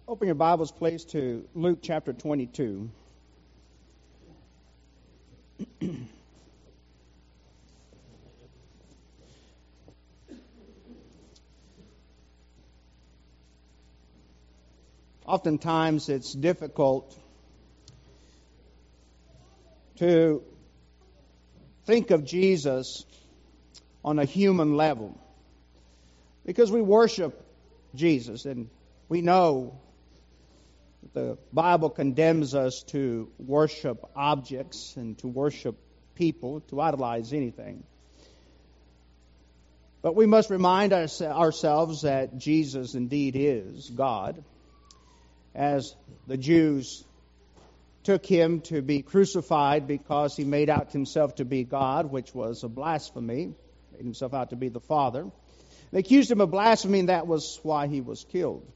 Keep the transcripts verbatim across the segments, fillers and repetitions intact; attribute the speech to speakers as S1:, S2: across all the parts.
S1: Open your Bibles, please, to Luke chapter twenty-two. Oftentimes it's difficult to think of Jesus on a human level because we worship Jesus and we know that the Bible condemns us to worship objects and to worship people, to idolize anything. But we must remind our, ourselves that Jesus indeed is God, as the Jews took him to be crucified because he made out himself to be God, which was a blasphemy, made himself out to be the Father. They accused him of blasphemy, and that was why he was killed.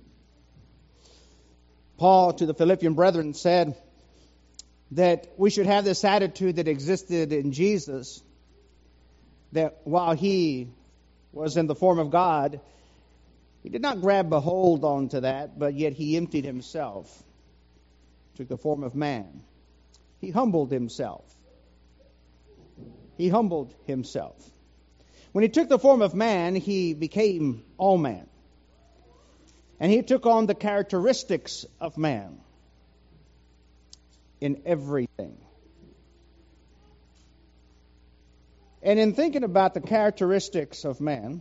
S1: Paul to the Philippian brethren said that we should have this attitude that existed in Jesus, that while he was in the form of God, he did not grab a hold onto that, but yet he emptied himself, took the form of man. He humbled himself. He humbled himself. When he took the form of man, he became all man. And he took on the characteristics of man in everything. And in thinking about the characteristics of man,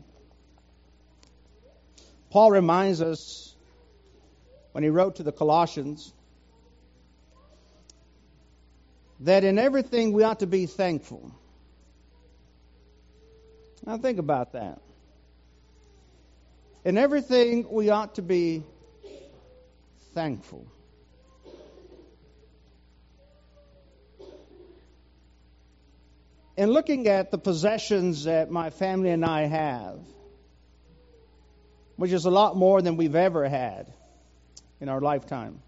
S1: Paul reminds us when he wrote to the Colossians that in everything we ought to be thankful. Now think about that. In everything we ought to be thankful. In looking at the possessions that my family and I have, which is a lot more than we've ever had in our lifetime.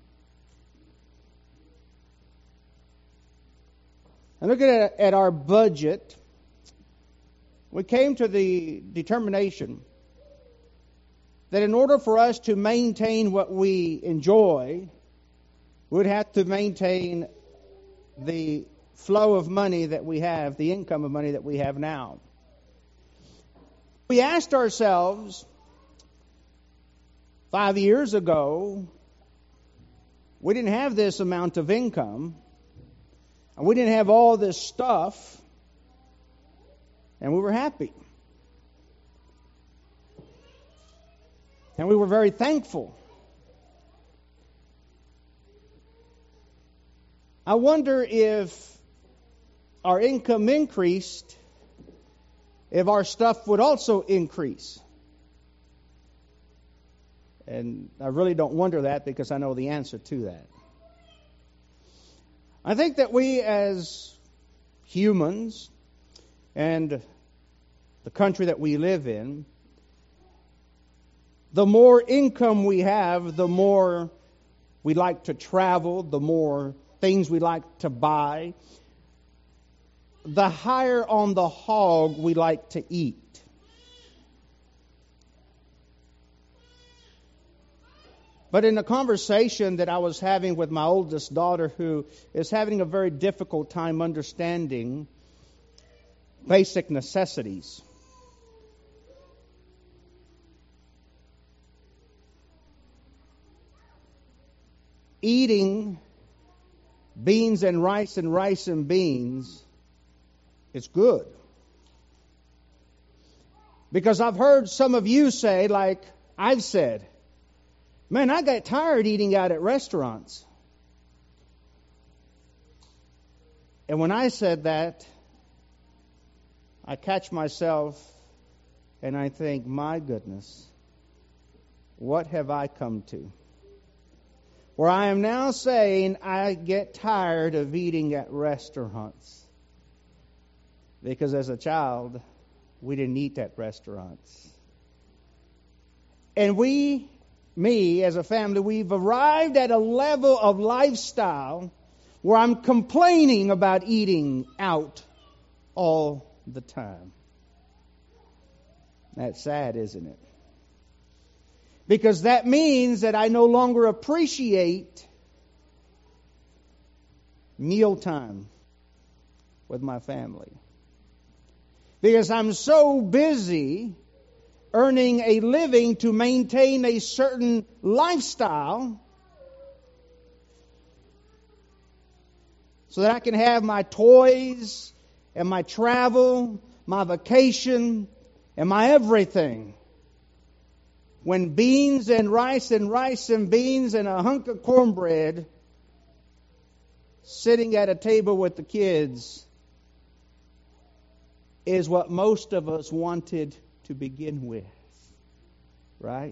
S1: And looking at, at our budget, we came to the determination that in order for us to maintain what we enjoy, we would have to maintain the flow of money that we have, the income of money that we have now. We asked ourselves, five years ago, we didn't have this amount of income, and we didn't have all this stuff, and we were happy. And we were very thankful. I wonder if our income increased, if our stuff would also increase. And I really don't wonder that because I know the answer to that. I think that we as humans and the country that we live in, the more income we have, the more we like to travel, the more things we like to buy, the higher on the hog we like to eat. But in a conversation that I was having with my oldest daughter, who is having a very difficult time understanding basic necessities, eating beans and rice and rice and beans is good. Because I've heard some of you say, like I've said, man, I got tired eating out at restaurants. And when I said that, I catch myself and I think, my goodness, what have I come to? Where I am now saying I get tired of eating at restaurants. Because as a child, we didn't eat at restaurants. And we, me as a family, we've arrived at a level of lifestyle where I'm complaining about eating out all the time. That's sad, isn't it? Because that means that I no longer appreciate mealtime with my family. Because I'm so busy earning a living to maintain a certain lifestyle so that I can have my toys and my travel, my vacation, and my everything. When beans and rice and rice and beans and a hunk of cornbread sitting at a table with the kids is what most of us wanted to begin with, right?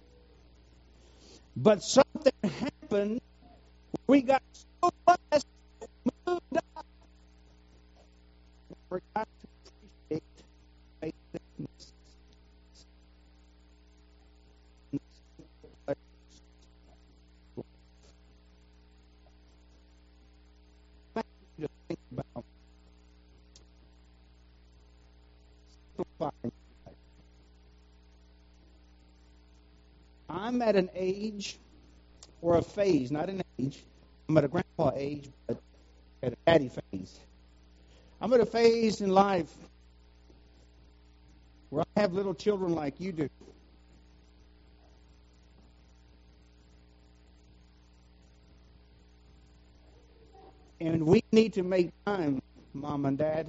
S1: But something happened. We got so blessed, moved up, we forgot to appreciate things. To think about I'm at an age or a phase, not an age. I'm at a grandpa age, but at a daddy phase. I'm at a phase in life where I have little children like you do. And we need to make time, Mom and Dad,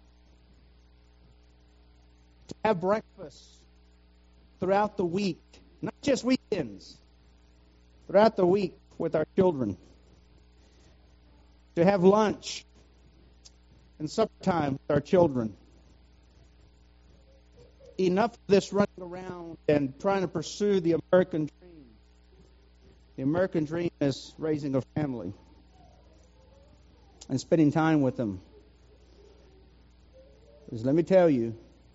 S1: to have breakfast throughout the week, not just weekends, throughout the week with our children, to have lunch and supper time with our children. Enough of this running around and trying to pursue the American dream. The American dream is raising a family and spending time with them. Because let me tell you,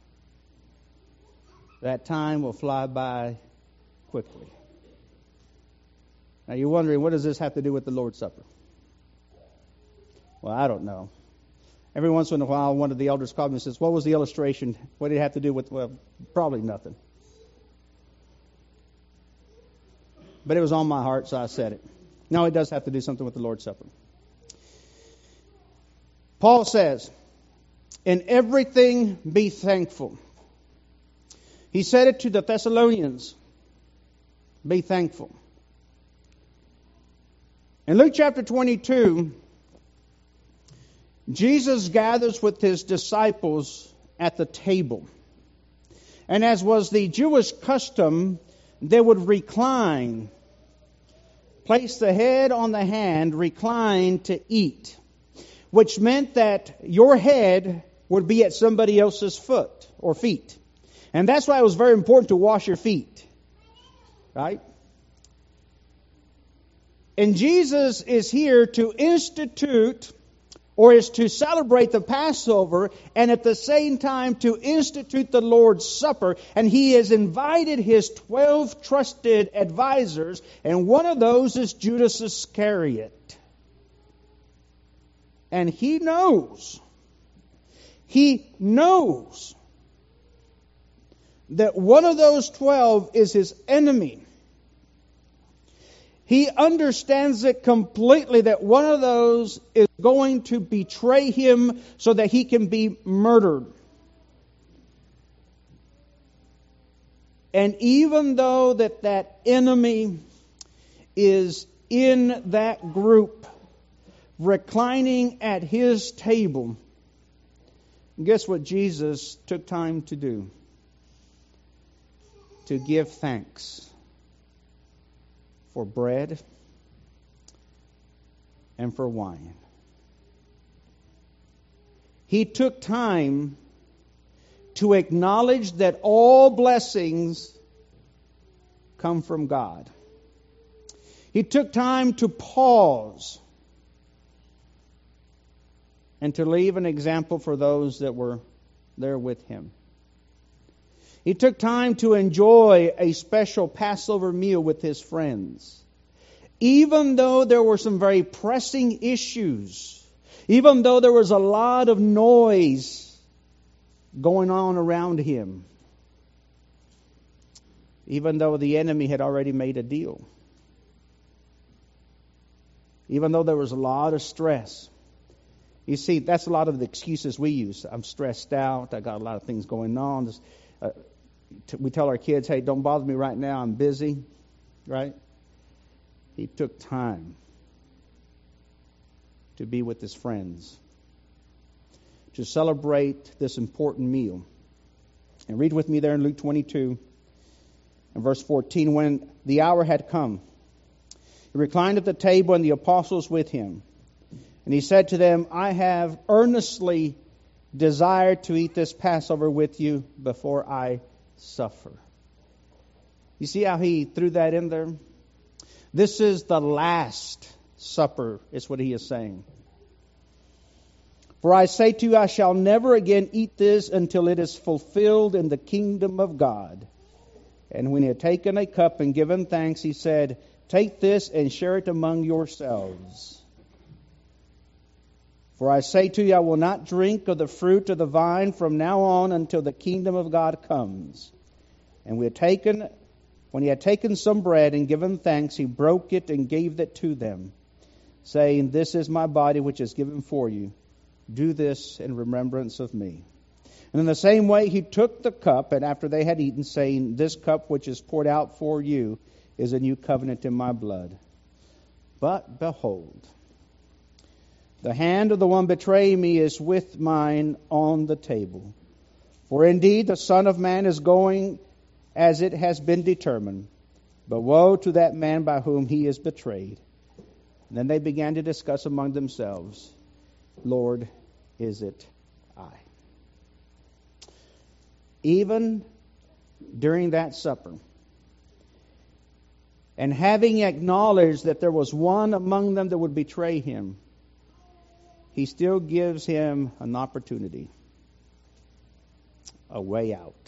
S1: that time will fly by quickly. Now you're wondering, what does this have to do with the Lord's Supper? Well, I don't know. Every once in a while, one of the elders called me and says, what was the illustration? What did it have to do with, well, probably nothing. But it was on my heart, so I said it. No, it does have to do something with the Lord's Supper. Paul says, in everything be thankful. He said it to the Thessalonians, be thankful. In Luke chapter twenty-two, Jesus gathers with his disciples at the table. And as was the Jewish custom, they would recline, place the head on the hand, recline to eat, which meant that your head would be at somebody else's foot or feet. And that's why it was very important to wash your feet. Right? And Jesus is here to institute or is to celebrate the Passover and at the same time to institute the Lord's Supper. And he has invited his twelve trusted advisors, and one of those is Judas Iscariot. And he knows, he knows that one of those twelve is his enemy. He understands it completely that one of those is going to betray him so that he can be murdered. And even though that that enemy is in that group, reclining at his table, guess what Jesus took time to do? To give thanks for bread and for wine. He took time to acknowledge that all blessings come from God. He took time to pause and to leave an example for those that were there with him. He took time to enjoy a special Passover meal with his friends. Even though there were some very pressing issues, even though there was a lot of noise going on around him, even though the enemy had already made a deal. Even though there was a lot of stress. You see, that's a lot of the excuses we use. I'm stressed out. I got a lot of things going on. This, uh, t- we tell our kids, hey, don't bother me right now. I'm busy. Right? He took time to be with his friends, to celebrate this important meal. And read with me there in Luke twenty-two and verse fourteen. When the hour had come, he reclined at the table and the apostles with him. And he said to them, I have earnestly desired to eat this Passover with you before I suffer. You see how he threw that in there? This is the last supper, is what he is saying. For I say to you, I shall never again eat this until it is fulfilled in the kingdom of God. And when he had taken a cup and given thanks, he said, take this and share it among yourselves. For I say to you, I will not drink of the fruit of the vine from now on until the kingdom of God comes. And we had taken, when he had taken some bread and given thanks, he broke it and gave it to them, saying, this is my body which is given for you. Do this in remembrance of me. And in the same way he took the cup, and after they had eaten, saying, this cup which is poured out for you is a new covenant in my blood. But behold, the hand of the one betraying me is with mine on the table. For indeed the Son of Man is going as it has been determined. But woe to that man by whom he is betrayed. And then they began to discuss among themselves, Lord, is it I? Even during that supper, and having acknowledged that there was one among them that would betray him, he still gives him an opportunity, a way out.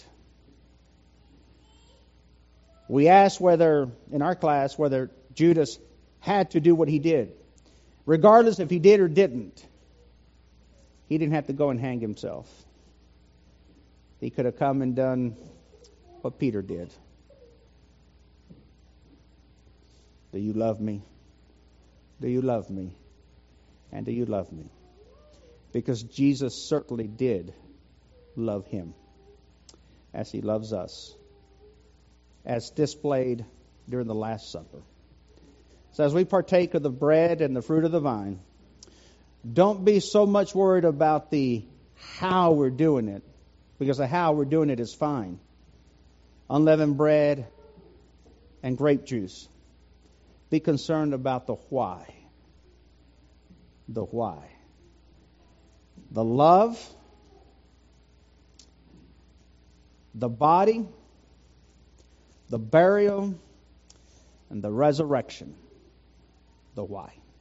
S1: We asked whether, in our class, whether Judas had to do what he did. Regardless if he did or didn't, he didn't have to go and hang himself. He could have come and done what Peter did. Do you love me? Do you love me? And do you love me? Because Jesus certainly did love him as he loves us, as displayed during the Last Supper. So as we partake of the bread and the fruit of the vine, don't be so much worried about the how we're doing it, because the how we're doing it is fine. Unleavened bread and grape juice. Be concerned about the why. The why. The love, the body, the burial, and the resurrection. The why.